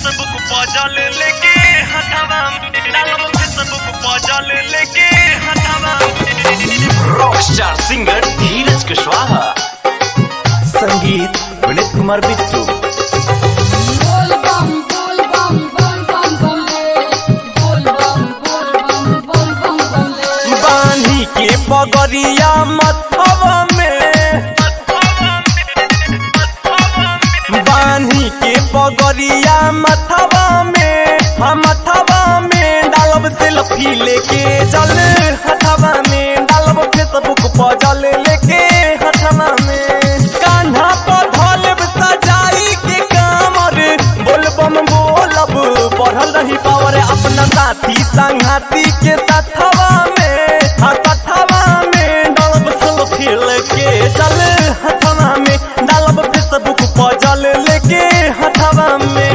Facebook puzzle लेके हथवा डालब फेसबुक पजल लेके हथवा रॉकस्टार सिंगर धीरज कुशवाहा, संगीत विनीत कुमार बिट्टू। बानी के पगरिया मथवा में, बानी के पगरिया मथवा में, हम मथवा में डालब सेल्फी लेके चल हथवा में डालब फेसबुक पजल लेके हथवा में कान्हा पधलब सजाई के कामर बोलबम बोलब बढ़ल रही पावर अपना साथी संगाती के साथवा में हथवा में डालब सेल्फी लेके चल हथवा में डालब फेसबुक पजल लेके हथवा में।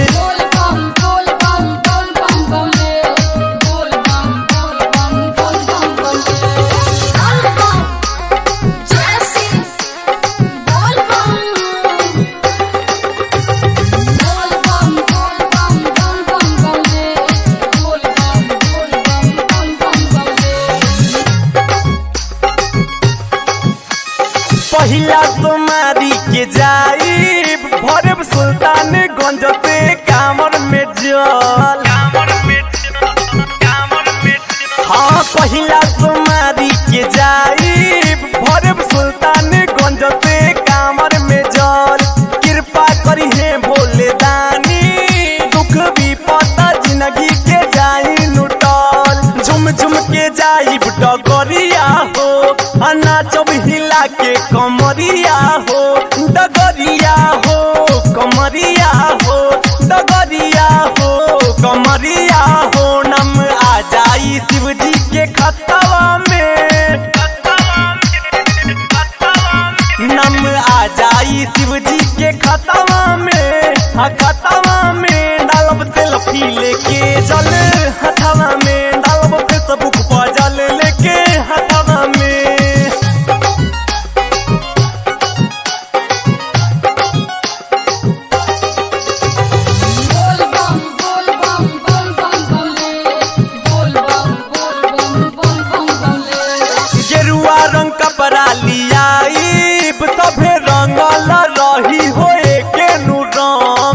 पहिला तुम्हारी के जाइब भरब सुल्तानगंज से कामर में जल, हाँ पहिला तुम्हारी के जाइब भरब सुल्तानगंज से कामर में जल। कृपा करी है भोले दानी दुख भी पता जिंदगी के जाई लुटल झुम झुम के जाइब डगरिया हो नाचब हिला के कमरिया हो डगरिया हो कमरिया हो डगरिया हो कमरिया हो नम आ जाई शिव जी के खतवा में, नम आ जाई शिव जी के खतवा में खतवा में डालब सेल्फी लेके चल हथवा में डालब फेसबुक पजल लेके हथवा में। गेरुआ रंग कपड़ा लियाइब सभे रंगल रही हो एके नु रंग,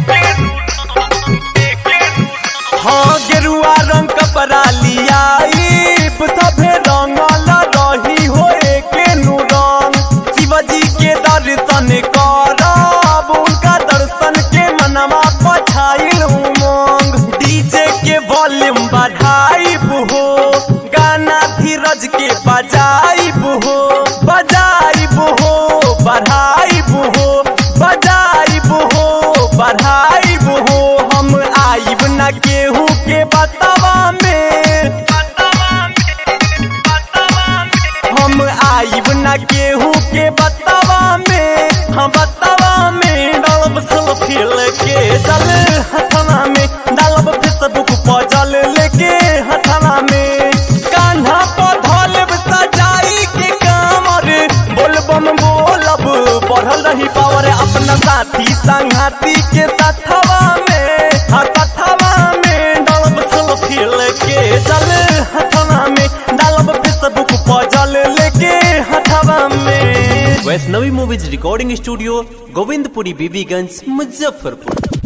हाँ गेरुआ रंग कपड़ा लियाइब सभे रंगल रही हो एके नु रंग। शिवजी के दर्शन करब उनका दर्शन के मनवा पछाइल उमंग डीजे के वॉल्यूम बढ़ाइब हो गाना धीरज के बजाइब हो बजाइब हो बढ़ाइब हो बजाइब हो बढ़ाइब हो हम आइब न केहू के बतवा में, हम आइब न केहू के बतवा में, हम बतवा में डालब सेल्फी लेके चल हथवा में डालब फेसबुक पजल लेके हथवा में कान्हा पधलब सजाई के कामर बोलबम बोलब बढ़ल रही पावर अपना साथी संगाती के साथवा में हथवा में डालब सेल्फी लेके चल हथवा में डालब फेसबुक पजल लेके हथवा में। Vaishnavi movies recording studio Govindpuri Bibiganj Muzaffarpur.